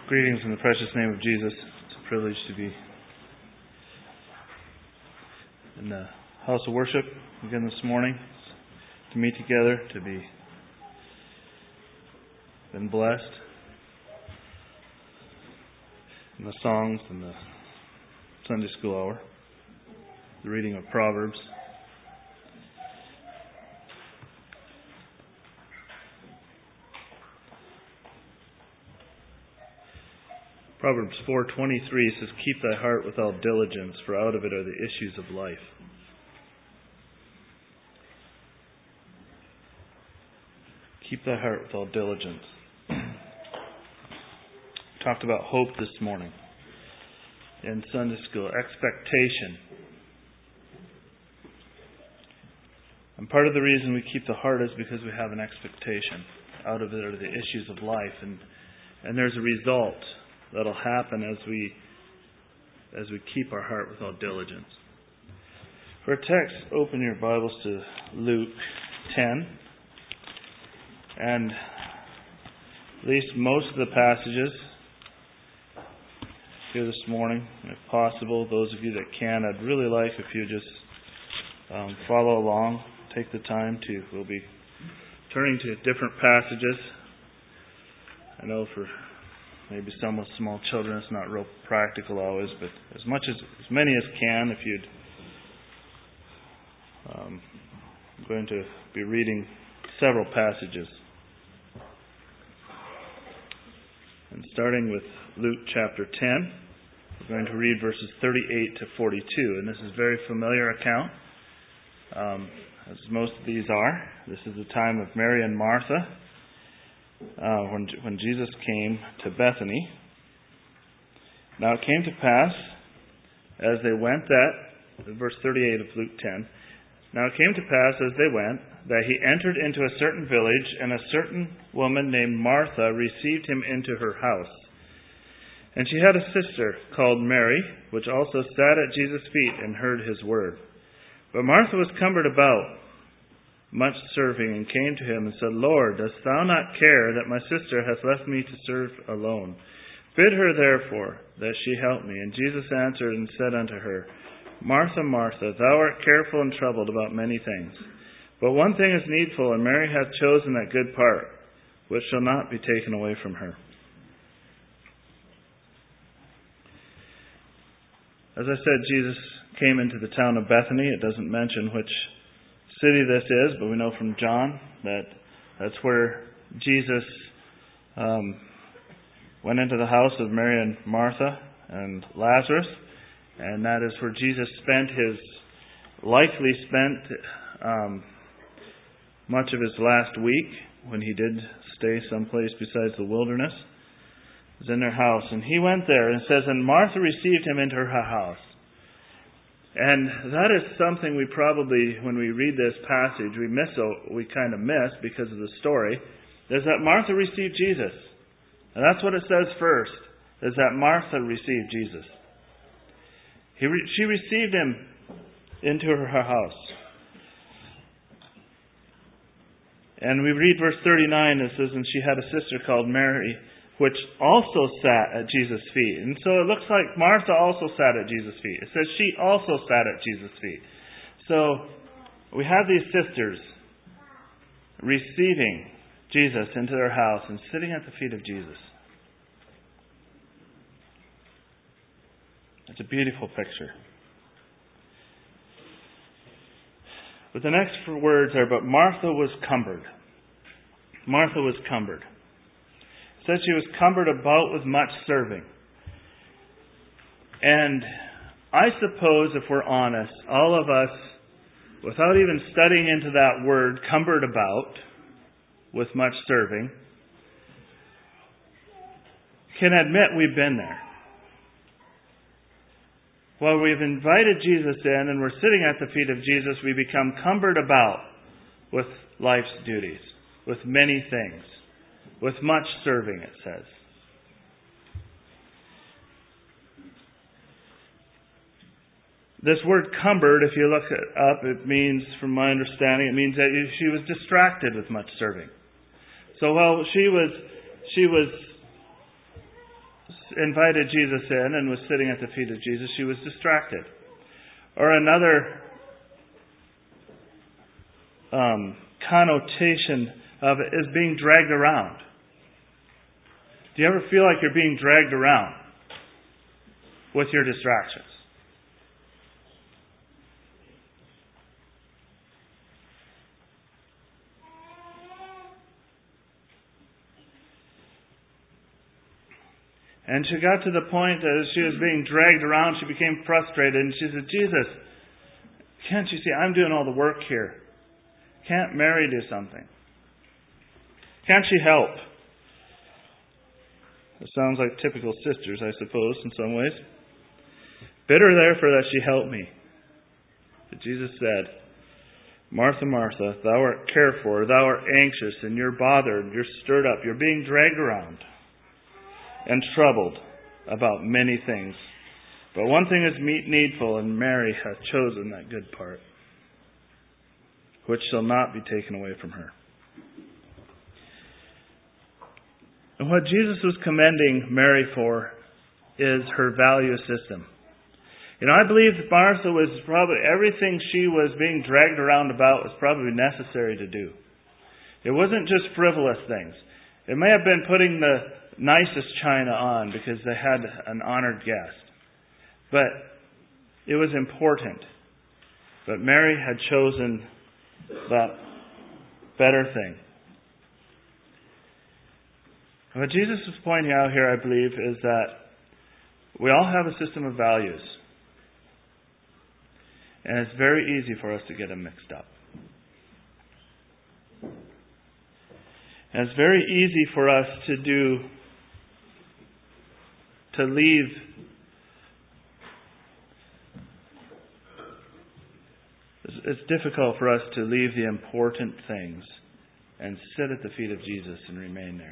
Greetings in the precious name of Jesus. It's a privilege to be in the house of worship again this morning, to meet together, to be been blessed in the songs and the Sunday school hour, the reading of Proverbs. Proverbs 4:23 says, "Keep thy heart with all diligence, for out of it are the issues of life." Keep thy heart with all diligence. Talked about hope this morning in Sunday school. Expectation. And part of the reason we keep the heart is because we have an expectation. Out of it are the issues of life. And there's a result that'll happen as we keep our heart with all diligence. For a text, open your Bibles to Luke 10. And at least most of the passages here this morning, if possible, those of you that can, I'd really like if you just follow along, take the time to. We'll be turning to different passages. I know for maybe some with small children, it's not real practical always, but as many as can. If you'd, I'm going to be reading several passages, and starting with Luke chapter 10, we're going to read verses 38 to 42, and this is a very familiar account, as most of these are. This is the time of Mary and Martha. When Jesus came to Bethany. Now it came to pass, as they went verse 38 of Luke 10, now it came to pass as they went, that he entered into a certain village, and a certain woman named Martha received him into her house. And she had a sister called Mary, which also sat at Jesus' feet and heard his word. But Martha was cumbered about much serving, and came to him and said, Lord, dost thou not care that my sister hath left me to serve alone? Bid her therefore that she help me. And Jesus answered and said unto her, Martha, Martha, thou art careful and troubled about many things. But one thing is needful, and Mary hath chosen that good part, which shall not be taken away from her. As I said, Jesus came into the town of Bethany. It doesn't mention which city this is, but we know from John that that's where Jesus went into the house of Mary and Martha and Lazarus, and that is where Jesus likely spent much of his last week when he did stay someplace besides the wilderness. It was in their house, and he went there, and it says, and Martha received him into her house. And that is something we probably, when we read this passage, we kind of miss because of the story, is that Martha received Jesus. And that's what it says first, is that Martha received Jesus. She received him into her house. And we read verse 39, it says, and she had a sister called Mary, which also sat at Jesus' feet. And so it looks like Martha also sat at Jesus' feet. It says she also sat at Jesus' feet. So we have these sisters receiving Jesus into their house and sitting at the feet of Jesus. It's a beautiful picture. But the next words are, but Martha was cumbered. Martha was cumbered. It says she was cumbered about with much serving. And I suppose, if we're honest, all of us, without even studying into that word, cumbered about with much serving, can admit we've been there. While we've invited Jesus in and we're sitting at the feet of Jesus, we become cumbered about with life's duties, with many things. With much serving, it says. This word cumbered, if you look it up, it means, from my understanding, it means that she was distracted with much serving. So while she was invited Jesus in and was sitting at the feet of Jesus, she was distracted. Or another connotation of it is being dragged around. Do you ever feel like you're being dragged around with your distractions? And she got to the point that as she was being dragged around, she became frustrated. And she said, Jesus, can't you see I'm doing all the work here? Can't Mary do something? Can't she help? It sounds like typical sisters, I suppose, in some ways. Bid her therefore that she help me. But Jesus said, Martha, Martha, thou art cared for, thou art anxious, and you're bothered, you're stirred up, you're being dragged around and troubled about many things. But one thing is needful, and Mary hath chosen that good part, which shall not be taken away from her. And what Jesus was commending Mary for is her value system. I believe that Martha was probably, everything she was being dragged around about was probably necessary to do. It wasn't just frivolous things. It may have been putting the nicest china on because they had an honored guest. But it was important. But Mary had chosen that better thing. What Jesus is pointing out here, I believe, is that we all have a system of values. And it's very easy for us to get them mixed up. And it's very easy for us to leave it's difficult for us to leave the important things and sit at the feet of Jesus and remain there.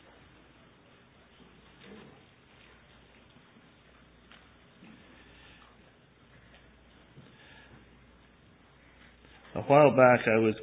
A while back I was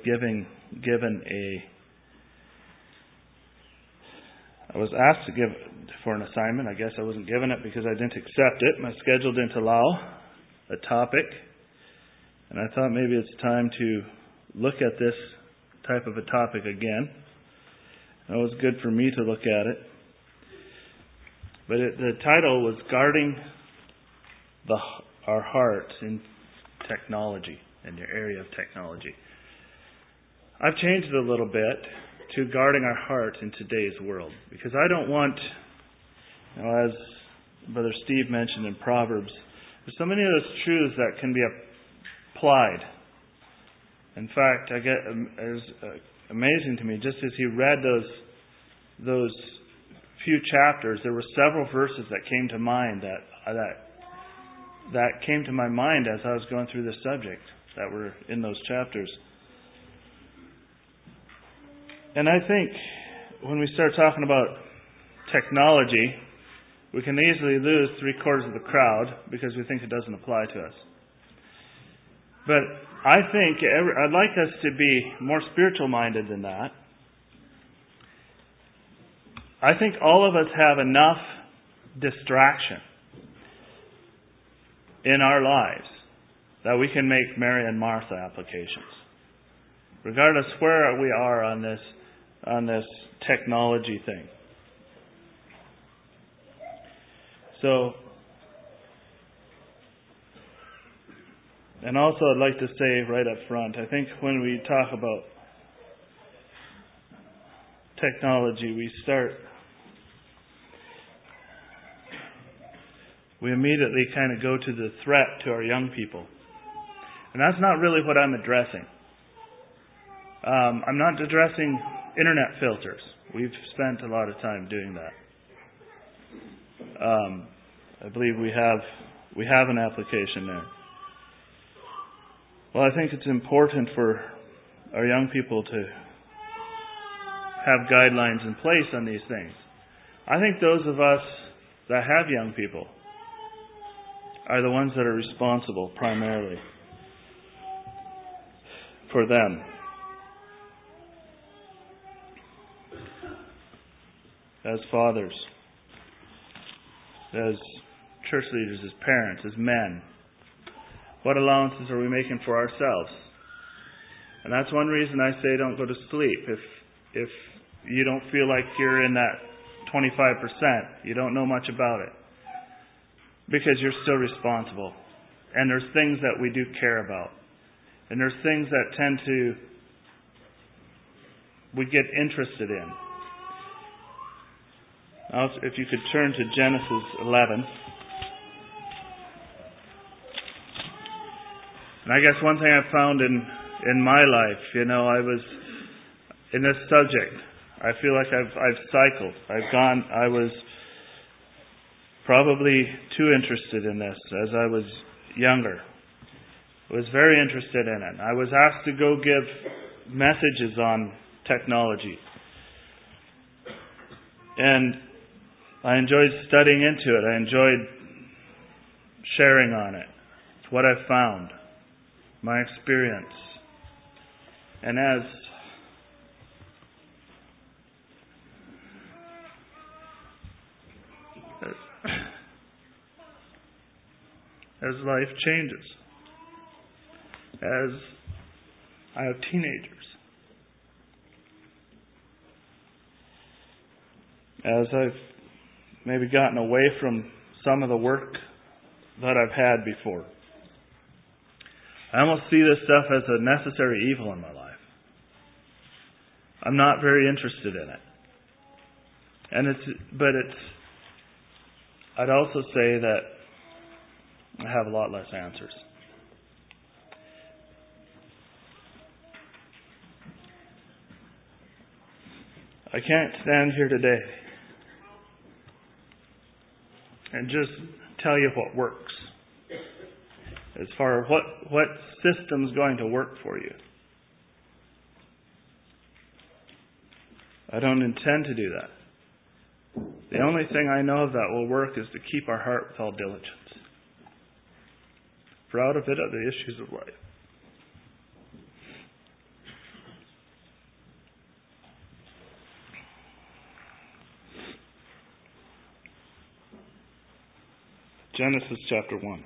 I was asked to give for an assignment. I guess I wasn't given it because I didn't accept it. My schedule didn't allow a topic. And I thought maybe it's time to look at this type of a topic again. It was good for me to look at it. But the title was Guarding Our Hearts in Technology, in your area of technology. I've changed it a little bit to guarding our hearts in today's world. Because I don't want, as Brother Steve mentioned in Proverbs, there's so many of those truths that can be applied. In fact, it was amazing to me, just as he read those few chapters, there were several verses that came to mind that came to my mind as I was going through this subject that were in those chapters. And I think when we start talking about technology, we can easily lose 3/4 of the crowd because we think it doesn't apply to us. But I think I'd like us to be more spiritual minded than that. I think all of us have enough distraction in our lives that we can make Mary and Martha applications, regardless where we are on this technology thing. So, and also I'd like to say right up front, I think when we talk about technology, we immediately kind of go to the threat to our young people. And that's not really what I'm addressing. I'm not addressing internet filters. We've spent a lot of time doing that. I believe we have an application there. Well, I think it's important for our young people to have guidelines in place on these things. I think those of us that have young people are the ones that are responsible primarily for them. As fathers. as church leaders, as parents, as men? What allowances are we making for ourselves? And that's one reason I say don't go to sleep. If you don't feel like you're in that 25%, you don't know much about it. Because you're still responsible. And there's things that we do care about. And there's things that we get interested in. Now, if you could turn to Genesis 11. And I guess one thing I've found in my life, I was in this subject. I feel like I've cycled. I was probably too interested in this as I was younger. I was very interested in it. I was asked to go give messages on technology. And I enjoyed studying into it. I enjoyed sharing on it. It's what I've found. My experience. And as life changes, as I have teenagers, as I've maybe gotten away from some of the work that I've had before, I almost see this stuff as a necessary evil in my life. I'm not very interested in it. I'd also say that I have a lot less answers. I can't stand here today and just tell you what works. As far as what system's going to work for you. I don't intend to do that. The only thing I know of that will work is to keep our heart with all diligence. For out of it are the issues of life. Genesis chapter 1.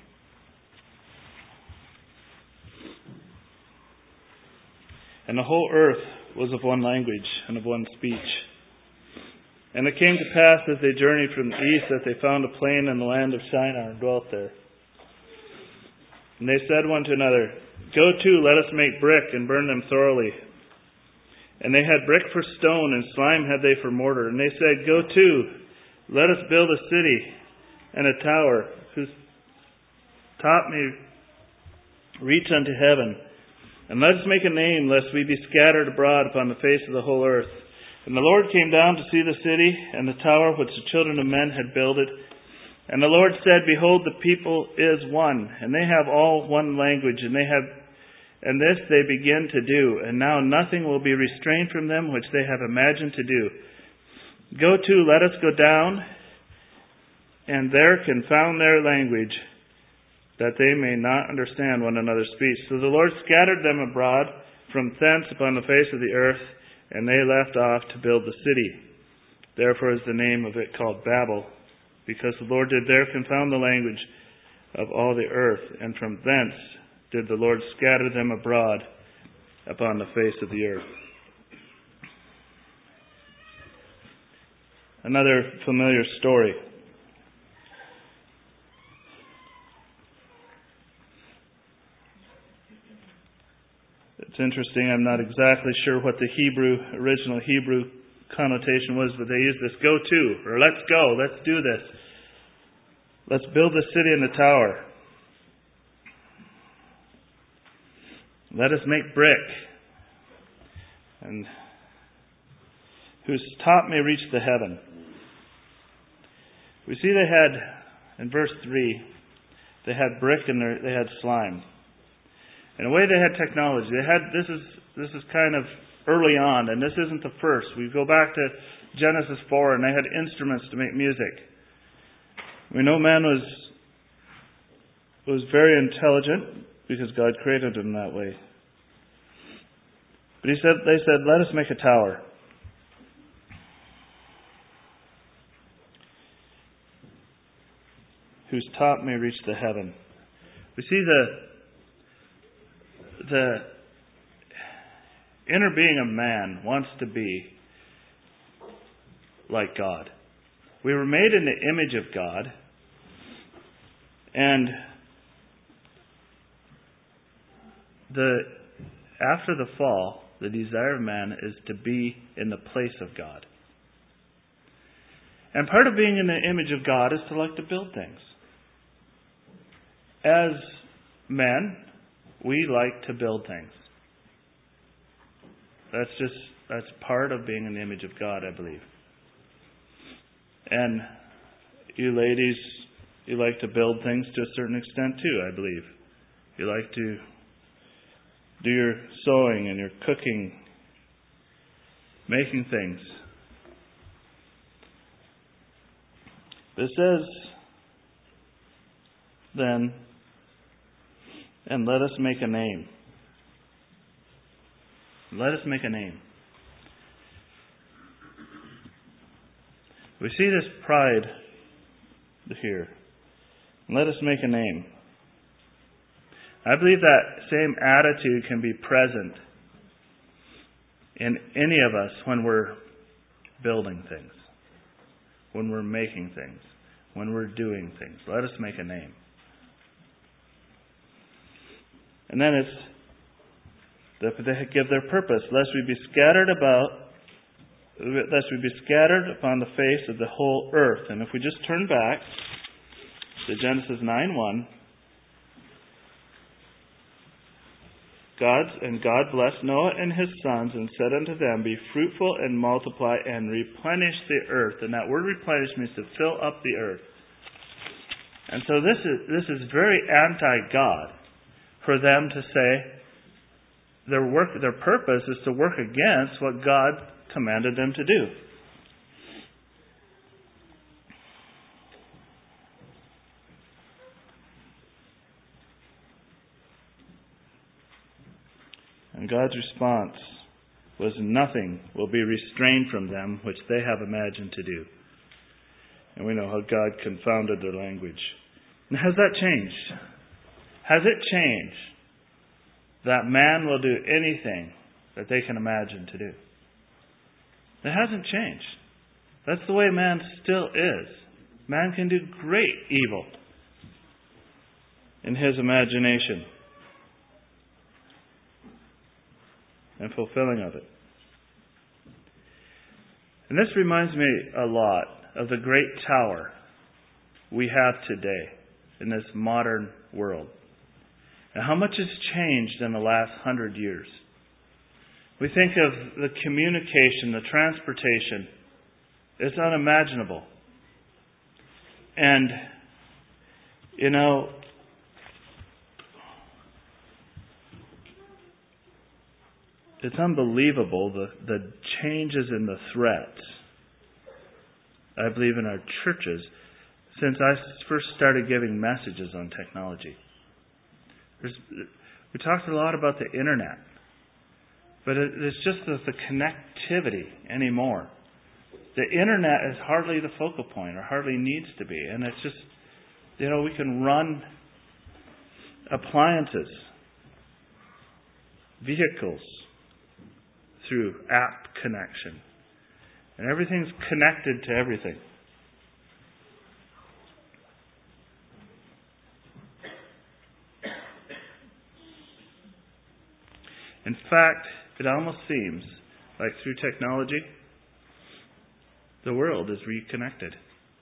And the whole earth was of one language and of one speech. And it came to pass as they journeyed from the east that they found a plain in the land of Shinar and dwelt there. And they said one to another, Go to, let us make brick and burn them thoroughly. And they had brick for stone and slime had they for mortar. And they said, Go to, let us build a city and a tower whose top may reach unto heaven. And let us make a name, lest we be scattered abroad upon the face of the whole earth. And the Lord came down to see the city and the tower which the children of men had builded. And the Lord said, Behold, the people is one, and they have all one language, and this they begin to do. And now nothing will be restrained from them which they have imagined to do. Go to, let us go down, and there confound their language, that they may not understand one another's speech. So the Lord scattered them abroad from thence upon the face of the earth, and they left off to build the city. Therefore is the name of it called Babel, because the Lord did there confound the language of all the earth, and from thence did the Lord scatter them abroad upon the face of the earth. Another familiar story. It's interesting, I'm not exactly sure what the original Hebrew connotation was, but they used this go to, or let's go, let's do this. Let's build the city and the tower. Let us make brick, and whose top may reach the heaven. We see they had, in verse 3, they had brick and they had slime. In a way, they had technology. This is kind of early on, and this isn't the first. We go back to Genesis 4, and they had instruments to make music. We know man was very intelligent because God created him that way. But they said, let us make a tower. whose top may reach to heaven. We see the inner being of man wants to be like God. We were made in the image of God, and after the fall, the desire of man is to be in the place of God. And part of being in the image of God is to like to build things. As men, we like to build things. That's part of being in the image of God, I believe. And you ladies, you like to build things to a certain extent too, I believe. You like to do your sewing and your cooking, making things. It says, then, and let us make a name. Let us make a name. We see this pride here. Let us make a name. I believe that same attitude can be present in any of us when we're building things, when we're making things, when we're doing things. Let us make a name. And then they give their purpose, lest we be scattered upon the face of the whole earth. And if we just turn back to Genesis 9:1, God blessed Noah and his sons and said unto them, be fruitful and multiply and replenish the earth. And that word replenish means to fill up the earth. And so this is very anti-God for them to say their purpose is to work against what God commanded them to do. And God's response was, nothing will be restrained from them which they have imagined to do. And we know how God confounded their language. Now, has that changed? Has it changed that man will do anything that they can imagine to do? It hasn't changed. That's the way man still is. Man can do great evil in his imagination and fulfilling of it. And this reminds me a lot of the great tower we have today in this modern world, and how much has changed in the last 100 years. We think of the communication, the transportation. It's unimaginable. And, it's unbelievable the changes in the threats, I believe, in our churches since I first started giving messages on technology. We talked a lot about the internet, but it's just the connectivity anymore. The internet is hardly the focal point, or hardly needs to be. And it's just, we can run appliances, vehicles, through app connection. And everything's connected to everything. In fact, it almost seems like through technology, the world is reconnected.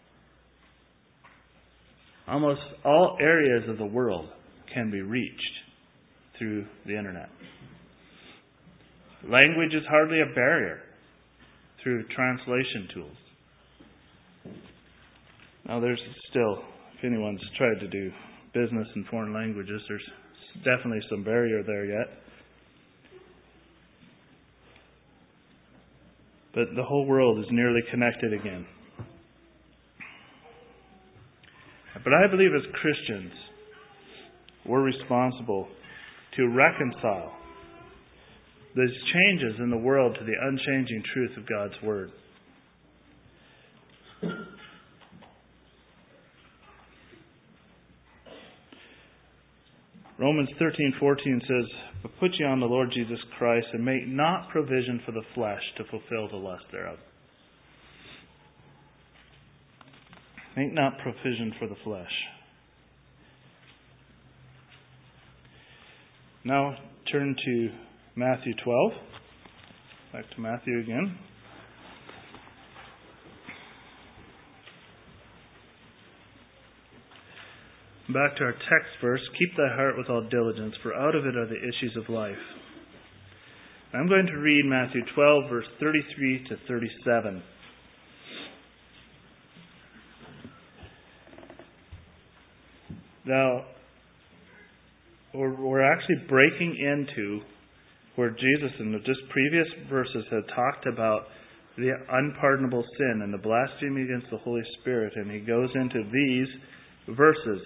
Almost all areas of the world can be reached through the internet. Language is hardly a barrier through translation tools. Now there's still, if anyone's tried to do business in foreign languages, there's definitely some barrier there yet. But the whole world is nearly connected again. But I believe as Christians, we're responsible to reconcile these changes in the world to the unchanging truth of God's Word. Romans 13:14 says, "But put ye on the Lord Jesus Christ, and make not provision for the flesh to fulfill the lust thereof." Make not provision for the flesh. Now turn to Matthew 12. Back to Matthew again. Back to our text verse. "Keep thy heart with all diligence, for out of it are the issues of life." I'm going to read Matthew 12, verse 33 to 37. Now, we're actually breaking into where Jesus in the just previous verses had talked about the unpardonable sin and the blasphemy against the Holy Spirit, and he goes into these verses.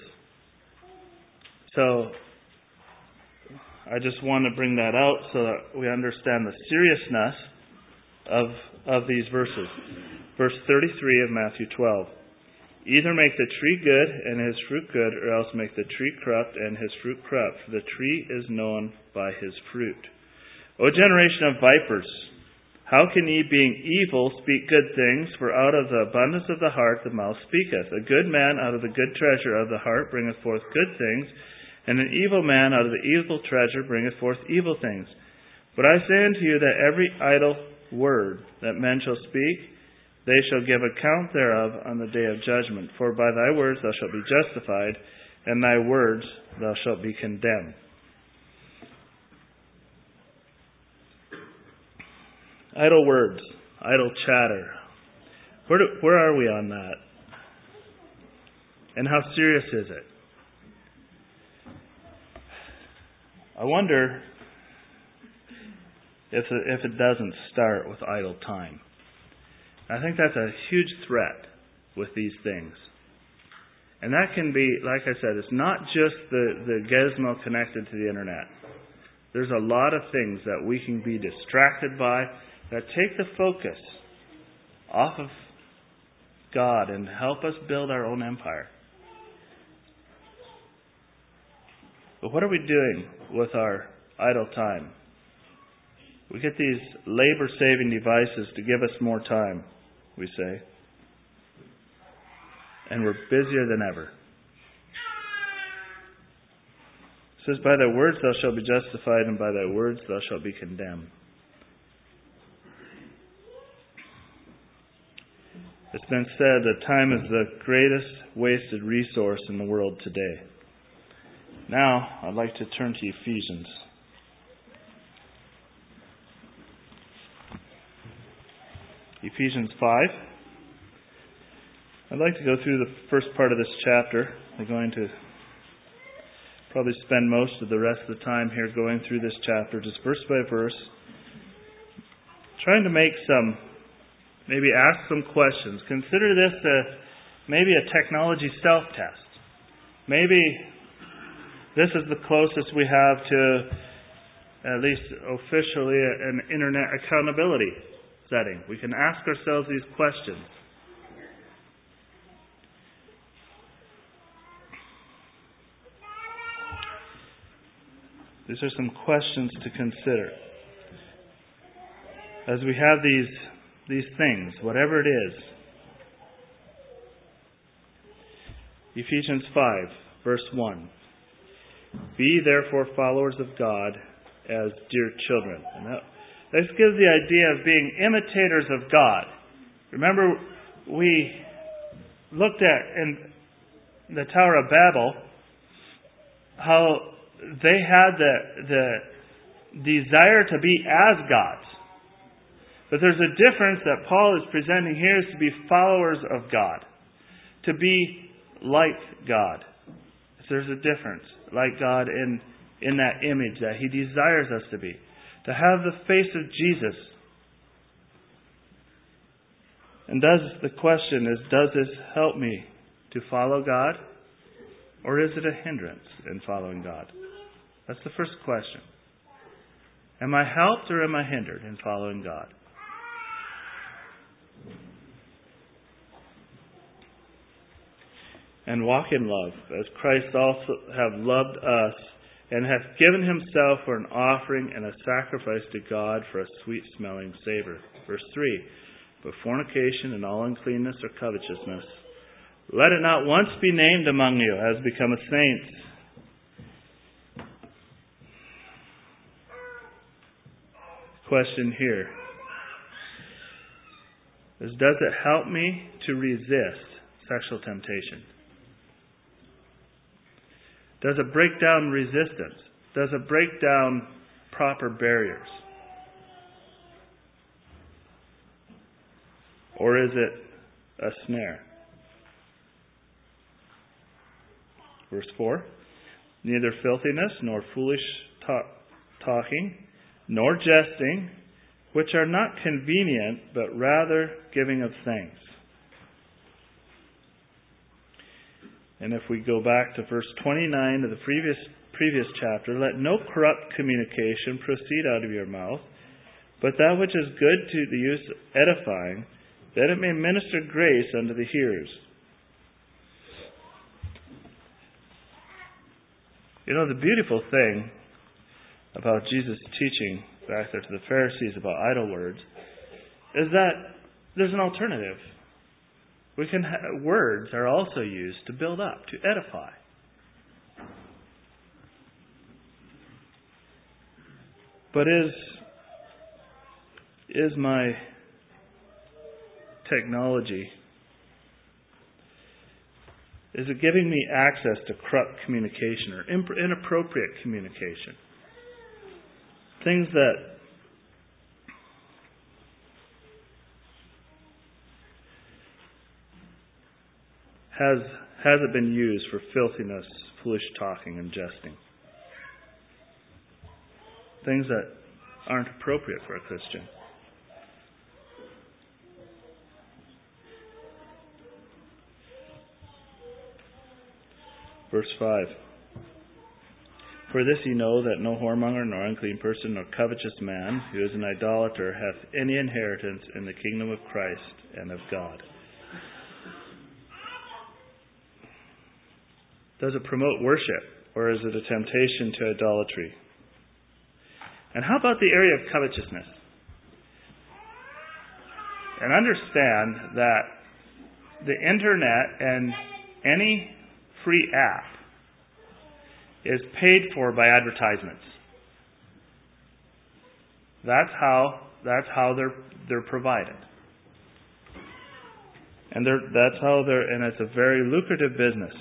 So, I just want to bring that out so that we understand the seriousness of these verses. Verse 33 of Matthew 12. "Either make the tree good and his fruit good, or else make the tree corrupt and his fruit corrupt. For the tree is known by his fruit. O generation of vipers, how can ye, being evil, speak good things? For out of the abundance of the heart the mouth speaketh. A good man out of the good treasure of the heart bringeth forth good things, and an evil man out of the evil treasure bringeth forth evil things. But I say unto you that every idle word that men shall speak, they shall give account thereof on the day of judgment. For by thy words thou shalt be justified, and thy words thou shalt be condemned." Idle words, idle chatter. Where are we on that? And how serious is it? I wonder if it doesn't start with idle time. I think that's a huge threat with these things. And that can be, like I said, it's not just the gizmo connected to the internet. There's a lot of things that we can be distracted by that take the focus off of God and help us build our own empire. But what are we doing with our idle time? We get these labor-saving devices to give us more time, we say. And we're busier than ever. It says, "By thy words thou shalt be justified, and by thy words thou shalt be condemned." It's been said that time is the greatest wasted resource in the world today. Now, I'd like to turn to Ephesians. Ephesians 5. I'd like to go through the first part of this chapter. I'm going to probably spend most of the rest of the time here going through this chapter, just verse by verse, trying to make maybe ask some questions. Consider this maybe a technology self-test. Maybe this is the closest we have to, at least officially, an internet accountability setting. We can ask ourselves these questions. These are some questions to consider. As we have these things, whatever it is. Ephesians 5, verse 1. "Be therefore followers of God as dear children." And this gives the idea of being imitators of God. Remember, we looked at in the Tower of Babel how they had the desire to be as gods. But there's a difference that Paul is presenting here is to be followers of God. To be like God. There's a difference. Like God in that image that He desires us to be. To have the face of Jesus. And the question is, does this help me to follow God? Or is it a hindrance in following God? That's the first question. Am I helped or am I hindered in following God? And walk in love, as Christ also have loved us and hath given himself for an offering and a sacrifice to God for a sweet-smelling savour. Verse 3, but fornication and all uncleanness or covetousness, let it not once be named among you as becometh saints. Question here is, does it help me to resist sexual temptation? Does it break down resistance? Does it break down proper barriers? Or is it a snare? Verse 4, neither filthiness, nor foolish talking, nor jesting, which are not convenient, but rather giving of thanks. And if we go back to verse 29 of the previous chapter, let no corrupt communication proceed out of your mouth, but that which is good to the use edifying, that it may minister grace unto the hearers. You know, the beautiful thing about Jesus' teaching back there to the Pharisees about idle words is that there's an alternative. Words are also used to build up, to edify. But is my technology, is it giving me access to corrupt communication or inappropriate communication? Things that has it been used for filthiness, foolish talking, and jesting? Things that aren't appropriate for a Christian. Verse 5. For this ye know, that no whoremonger, nor unclean person, nor covetous man, who is an idolater, hath any inheritance in the kingdom of Christ and of God. Does it promote worship, or is it a temptation to idolatry? And how about the area of covetousness? And understand that the internet and any free app is paid for by advertisements. That's how they're provided. And and it's a very lucrative business.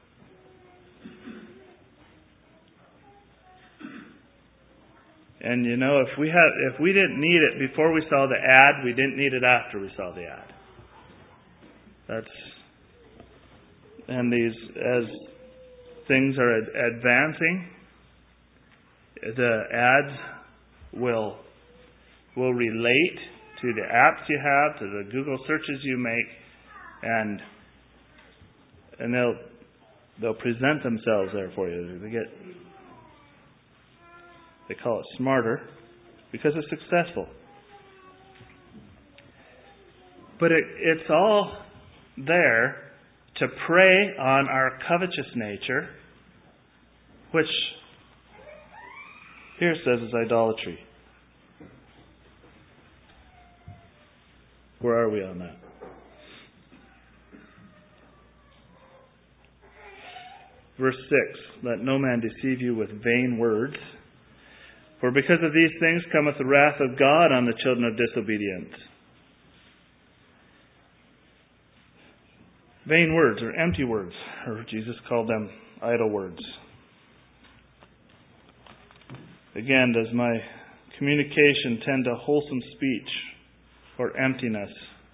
And you know, if we didn't need it before we saw the ad, we didn't need it after we saw the ad. And as things are advancing, the ads will relate to the apps you have, to the Google searches you make, and they'll present themselves there for you. They call it smarter because it's successful. But it's all there to prey on our covetous nature, which here says is idolatry. Where are we on that? Verse 6, let no man deceive you with vain words, for because of these things cometh the wrath of God on the children of disobedience. Vain words, or empty words, or Jesus called them idle words. Again, does my communication tend to wholesome speech or emptiness?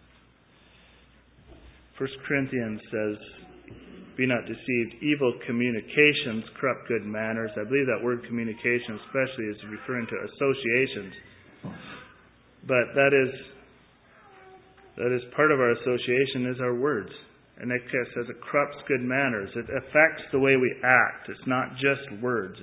1 Corinthians says, be not deceived, evil communications corrupt good manners. I believe that word communication especially is referring to associations. But that is part of our association is our words. And it says it corrupts good manners. It affects the way we act. It's not just words.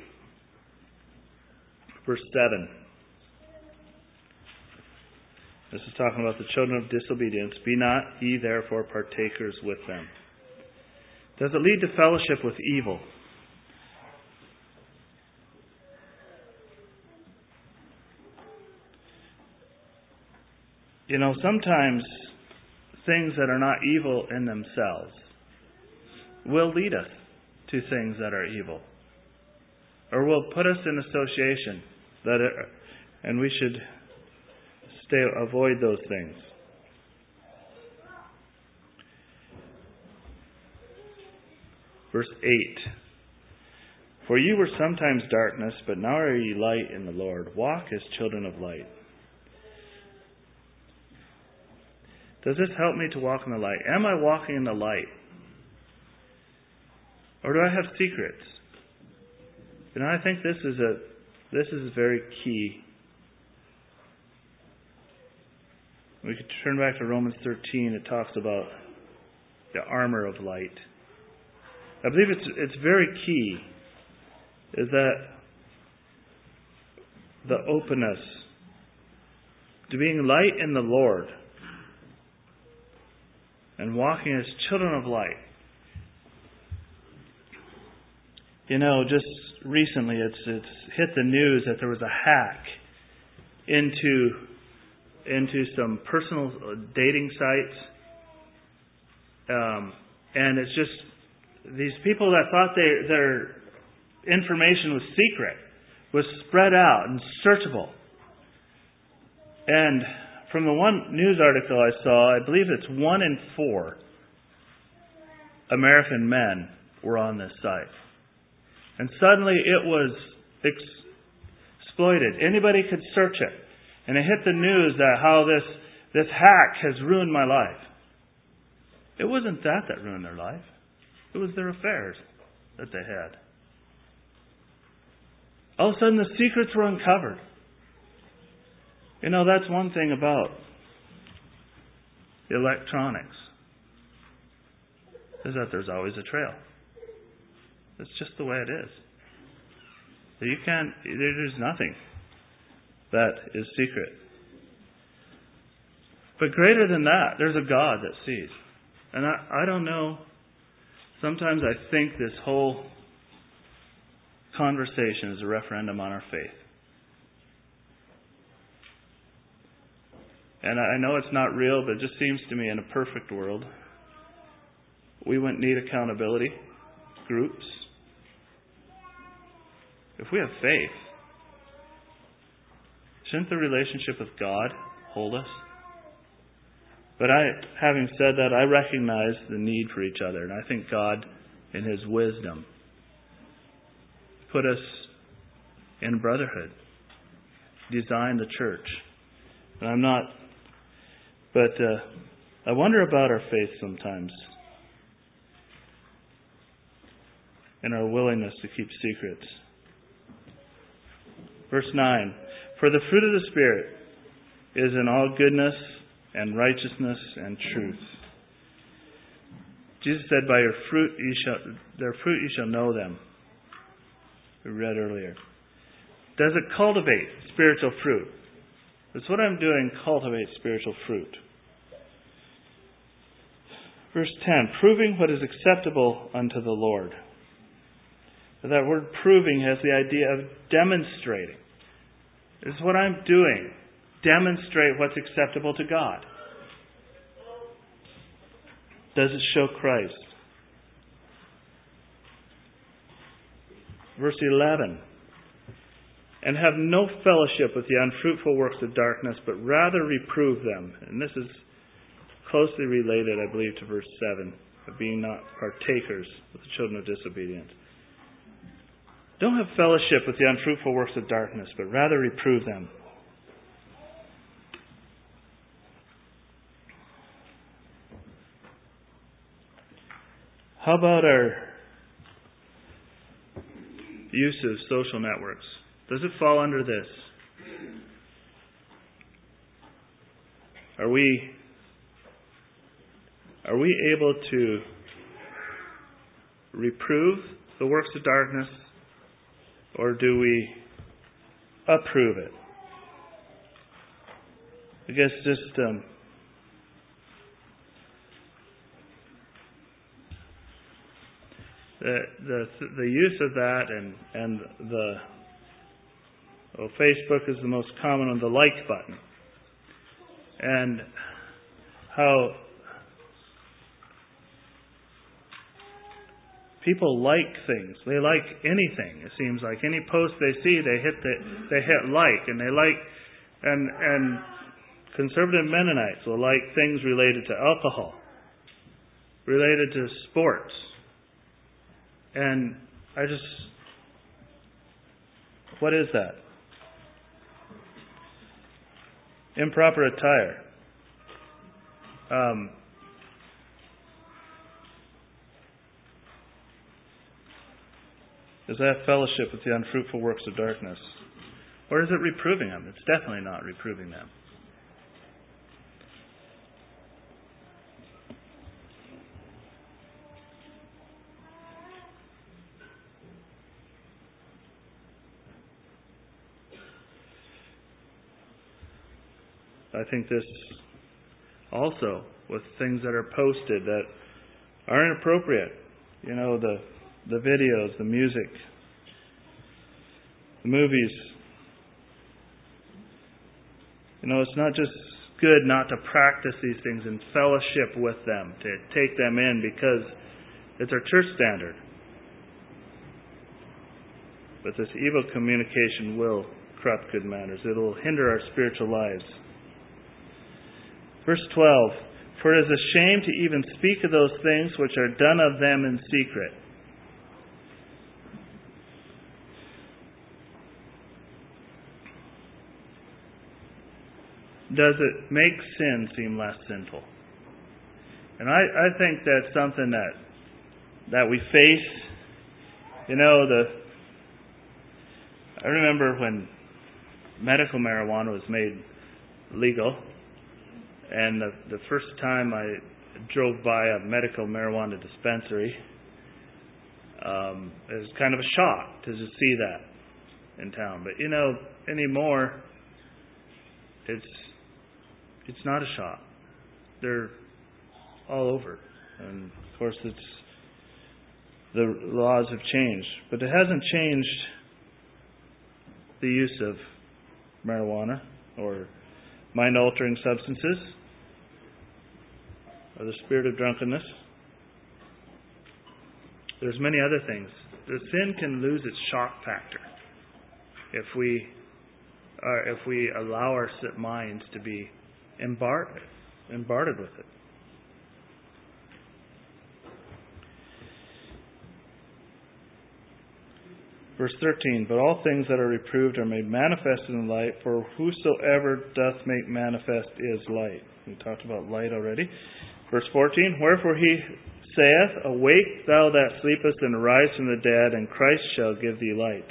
Verse 7. This is talking about the children of disobedience. Be not ye therefore partakers with them. Does it lead to fellowship with evil? Sometimes things that are not evil in themselves will lead us to things that are evil, or will put us in association and we should avoid those things. Verse 8. For you were sometimes darkness, but now are ye light in the Lord. Walk as children of light. Does this help me to walk in the light? Am I walking in the light? Or do I have secrets? I think this is very key. We could turn back to Romans 13. It talks about the armor of light. I believe it's very key, is that the openness to being light in the Lord and walking as children of light. Just recently it's hit the news that there was a hack into some personal dating sites. And it's just these people that thought their information was secret was spread out and searchable. And from the one news article I saw, I believe it's 1 in 4 American men were on this site. And suddenly it was exploited. Anybody could search it. And it hit the news that how this hack has ruined my life. It wasn't that ruined their life. It was their affairs that they had. All of a sudden the secrets were uncovered. That's one thing about the electronics, is that there's always a trail. It's just the way it is. There's nothing that is secret. But greater than that, there's a God that sees. And I don't know, sometimes I think this whole conversation is a referendum on our faith. And I know it's not real, but it just seems to me in a perfect world, we wouldn't need accountability groups. If we have faith, shouldn't the relationship with God hold us? But having said that, I recognize the need for each other. And I think God, in His wisdom, put us in brotherhood, designed the church. And I wonder about our faith sometimes, and our willingness to keep secrets. Verse 9, for the fruit of the Spirit is in all goodness and righteousness and truth. Jesus said, by their fruit you shall know them. We read earlier. Does it cultivate spiritual fruit? That's what I'm doing, cultivate spiritual fruit. Verse 10, proving what is acceptable unto the Lord. That word proving has the idea of demonstrating. This is what I'm doing. Demonstrate what's acceptable to God. Does it show Christ? Verse 11. And have no fellowship with the unfruitful works of darkness, but rather reprove them. And this is closely related, I believe, to verse 7, of being not partakers with the children of disobedience. Don't have fellowship with the unfruitful works of darkness, but rather reprove them. How about our use of social networks? Does it fall under this? Are we able to reprove the works of darkness, or do we approve it? I guess just the use of that and the Facebook is the most common on the like button, and how people like things. They like anything. It seems like any post they see, they hit like, and they like, and conservative Mennonites will like things related to alcohol, related to sports, and what is that? Improper attire. Does that fellowship with the unfruitful works of darkness? Or is it reproving them? It's definitely not reproving them. I think this also with things that are posted that are inappropriate. You know, the videos, the music, the movies. You know, it's not just good not to practice these things and fellowship with them, to take them in because it's our church standard. But this evil communication will corrupt good manners. It will hinder our spiritual lives. Verse 12, for it is a shame to even speak of those things which are done of them in secret. Does it make sin seem less sinful? And I think that's something that we face. You know, I remember when medical marijuana was made legal, and the first time I drove by a medical marijuana dispensary, it was kind of a shock to just see that in town. But you know, anymore, it's not a shock. They're all over, and of course, the laws have changed, but it hasn't changed the use of marijuana or mind-altering substances or the spirit of drunkenness. There's many other things. The sin can lose its shock factor if we allow our minds to be embarked with it. Verse 13, but all things that are reproved are made manifest in the light, for whosoever doth make manifest is light. We talked about light already. Verse 14, wherefore he saith, awake thou that sleepest, and arise from the dead, and Christ shall give thee light.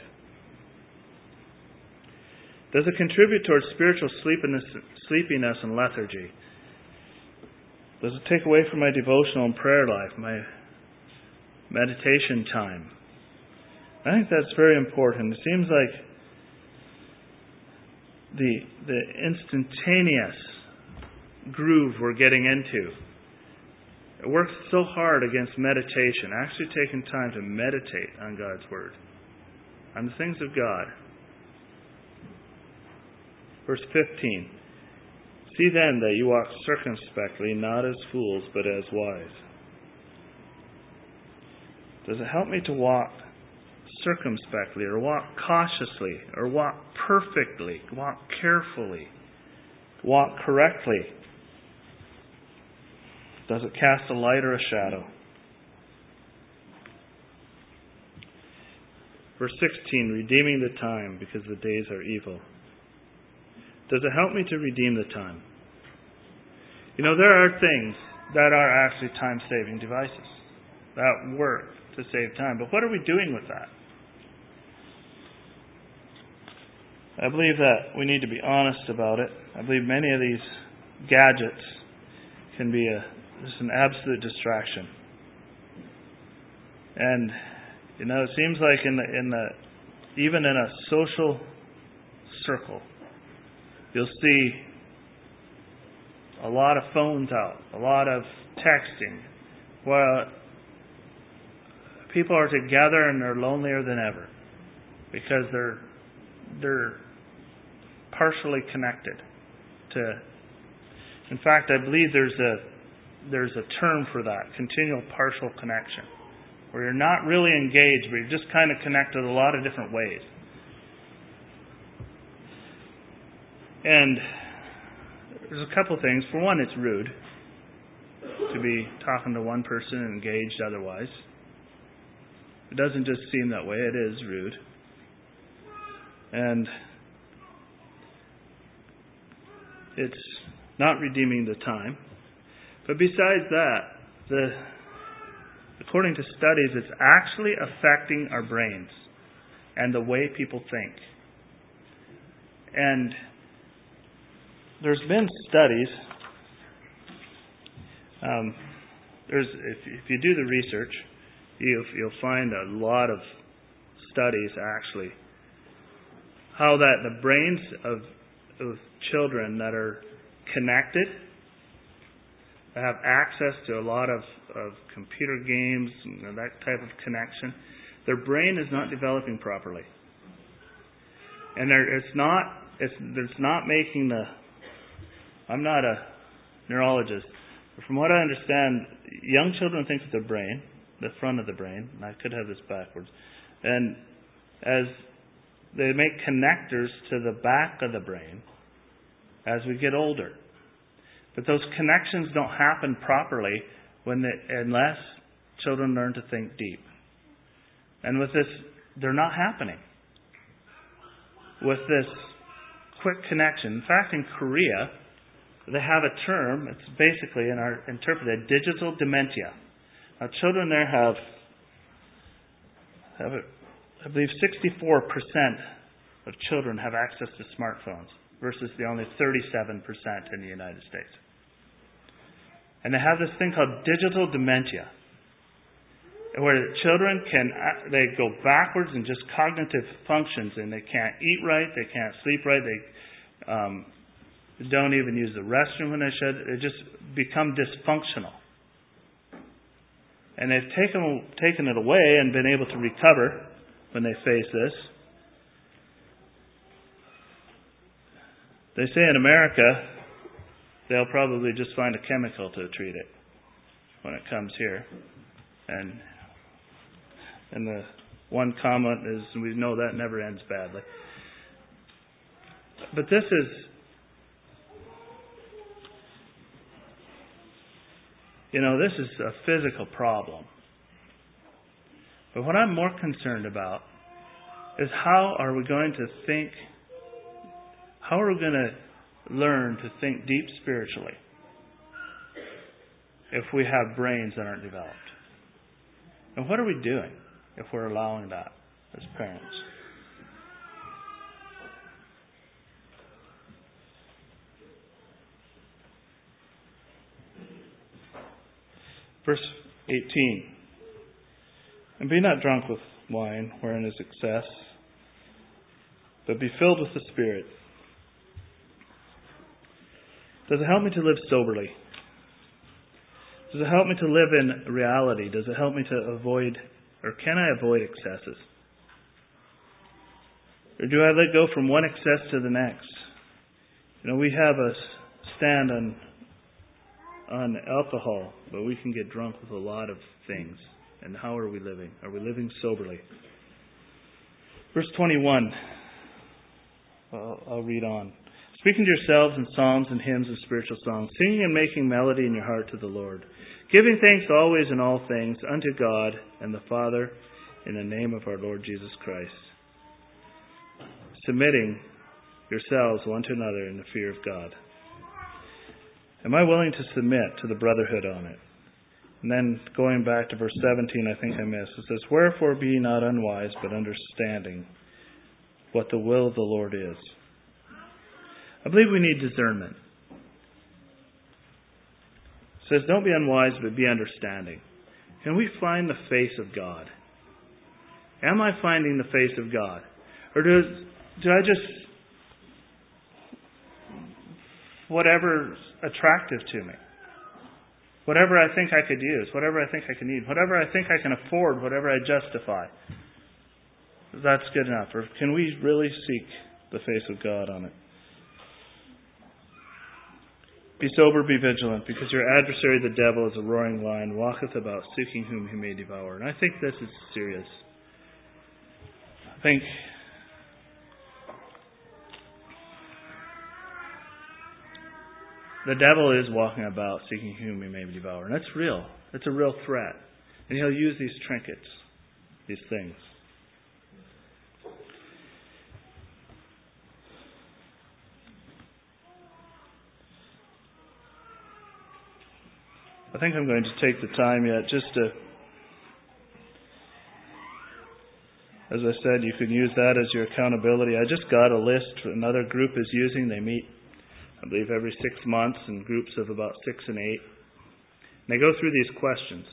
Does it contribute towards spiritual sleepiness and lethargy? Does it take away from my devotional and prayer life, my meditation time? I think that's very important. It seems like the instantaneous groove we're getting into, it works so hard against meditation, actually taking time to meditate on God's Word, on the things of God. Verse 15, see then that you walk circumspectly, not as fools, but as wise. Does it help me to walk circumspectly, or walk cautiously, or walk perfectly, walk carefully, walk correctly? Does it cast a light or a shadow? Verse 16, redeeming the time because the days are evil. Does it help me to redeem the time? You know, there are things that are actually time-saving devices that work to save time. But what are we doing with that? I believe that we need to be honest about it. I believe many of these gadgets can be just an absolute distraction. And you know, it seems like even in a social circle, you'll see a lot of phones out, a lot of texting. Well, people are together and they're lonelier than ever because they're partially connected to. In fact, I believe there's a term for that, continual partial connection, where you're not really engaged, but you're just kind of connected a lot of different ways. And there's a couple things. For one, it's rude to be talking to one person and engaged otherwise. It doesn't just seem that way. It is rude. And it's not redeeming the time. But besides that, according to studies, it's actually affecting our brains and the way people think. And there's been studies. If you do the research, you'll find a lot of studies actually how that the brains of children that are connected, that have access to a lot of computer games, that type of connection, their brain is not developing properly, and it's not making the. I'm not a neurologist, but from what I understand, young children think with their brain, the front of the brain, and I could have this backwards, and as they make connectors to the back of the brain as we get older. But those connections don't happen properly unless children learn to think deep. And with this, they're not happening. With this quick connection. In fact, in Korea, they have a term, it's basically interpreted digital dementia. Now, children there have I believe 64% of children have access to smartphones versus the only 37% in the United States. And they have this thing called digital dementia, where children they go backwards in just cognitive functions, and they can't eat right, they can't sleep right, they don't even use the restroom when they should. They just become dysfunctional. And they've taken it away and been able to recover when they face this. They say in America, they'll probably just find a chemical to treat it when it comes here. And the one comment is, we know that never ends badly. But this is, this is a physical problem. But what I'm more concerned about is how are we going to think, how are we going to learn to think deep spiritually if we have brains that aren't developed? And what are we doing if we're allowing that as parents? Verse 18. And be not drunk with wine, wherein is excess, but be filled with the Spirit. Does it help me to live soberly? Does it help me to live in reality? Does it help me to avoid, or can I avoid excesses? Or do I let go from one excess to the next? We have a stand on alcohol, but we can get drunk with a lot of things. And how are we living? Are we living soberly? Verse 21. I'll read on. Speaking to yourselves in psalms and hymns and spiritual songs, singing and making melody in your heart to the Lord, giving thanks always in all things unto God and the Father in the name of our Lord Jesus Christ, submitting yourselves one to another in the fear of God. Am I willing to submit to the brotherhood on it? And then going back to verse 17, I think I missed. It says, wherefore be ye not unwise, but understanding what the will of the Lord is. I believe we need discernment. It says, don't be unwise, but be understanding. Can we find the face of God? Am I finding the face of God? Or do I just, whatever attractive to me. Whatever I think I could use, whatever I think I can need, whatever I think I can afford, whatever I justify. That's good enough. Or can we really seek the face of God on it? Be sober, be vigilant, because your adversary the devil is a roaring lion, walketh about, seeking whom he may devour. And I think this is serious. I think the devil is walking about, seeking whom he may devour. And that's real. It's a real threat. And he'll use these trinkets, these things. I think I'm going to take the time yet just to, as I said, you can use that as your accountability. I just got a list another group is using. They meet, I believe, every 6 months in groups of about 6 and 8. And they go through these questions.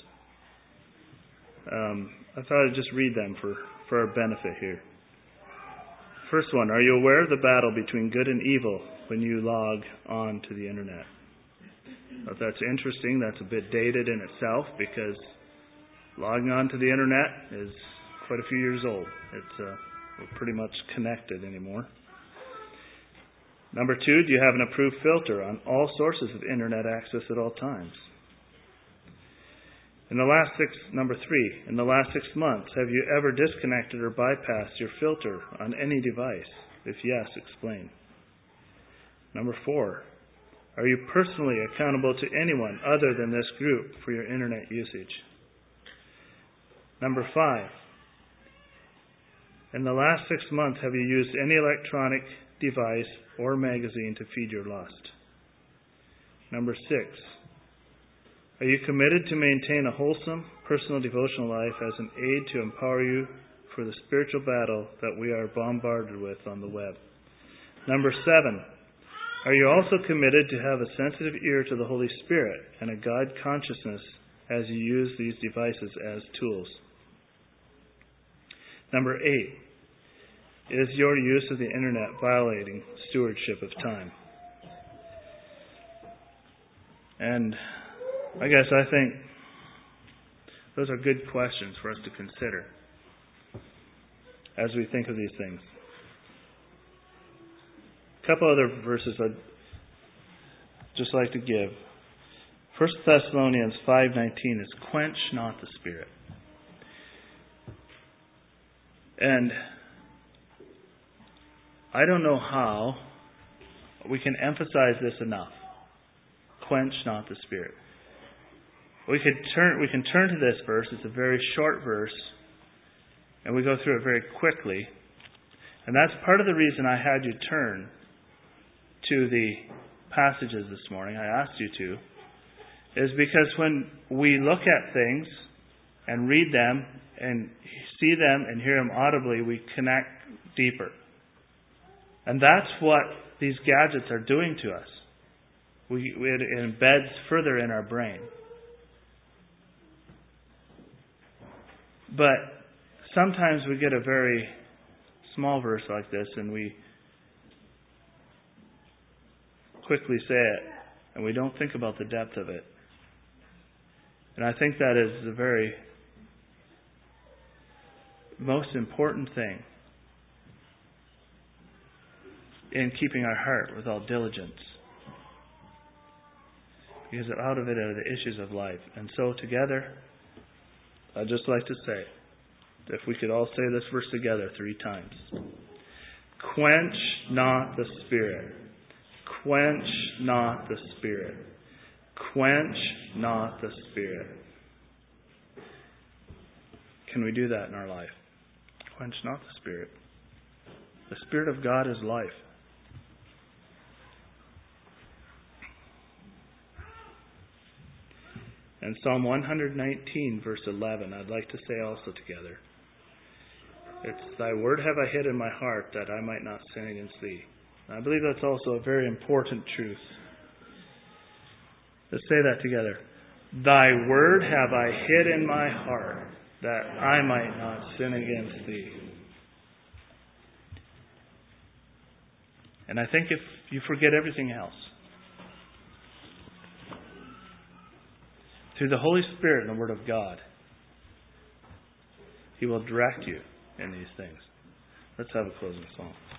I thought I'd just read them for our benefit here. First one, are you aware of the battle between good and evil when you log on to the internet? If that's interesting, that's a bit dated in itself because logging on to the internet is quite a few years old. We're pretty much connected anymore. Number 2, do you have an approved filter on all sources of internet access at all times? Number 3, in the last 6 months, have you ever disconnected or bypassed your filter on any device? If yes, explain. Number 4, are you personally accountable to anyone other than this group for your internet usage? Number 5, in the last 6 months, have you used any electronic device or magazine to feed your lust? Number 6, are you committed to maintain a wholesome, personal devotional life as an aid to empower you for the spiritual battle that we are bombarded with on the web? Number 7, are you also committed to have a sensitive ear to the Holy Spirit and a God consciousness as you use these devices as tools? Number 8, is your use of the internet violating stewardship of time? And I think those are good questions for us to consider as we think of these things. A couple other verses I'd just like to give. 1 Thessalonians 5:19 is quench not the spirit. And I don't know how we can emphasize this enough. Quench not the spirit. We can turn to this verse. It's a very short verse, and we go through it very quickly. And that's part of the reason I had you turn to the passages this morning. I asked you to, is because when we look at things and read them and see them and hear them audibly, we connect deeper. And that's what these gadgets are doing to us. It embeds further in our brain. But sometimes we get a very small verse like this and we quickly say it and we don't think about the depth of it. And I think that is the very most important thing in keeping our heart with all diligence. Because out of it are the issues of life. And so together, I'd just like to say, if we could all say this verse together 3 times. Quench not the spirit. Quench not the spirit. Quench not the spirit. Can we do that in our life? Quench not the spirit. The Spirit of God is life. And Psalm 119, verse 11, I'd like to say also together. It's, Thy word have I hid in my heart, that I might not sin against Thee. And I believe that's also a very important truth. Let's say that together. Thy word have I hid in my heart, that I might not sin against Thee. And I think if you forget everything else, through the Holy Spirit and the Word of God. He will direct you in these things. Let's have a closing song.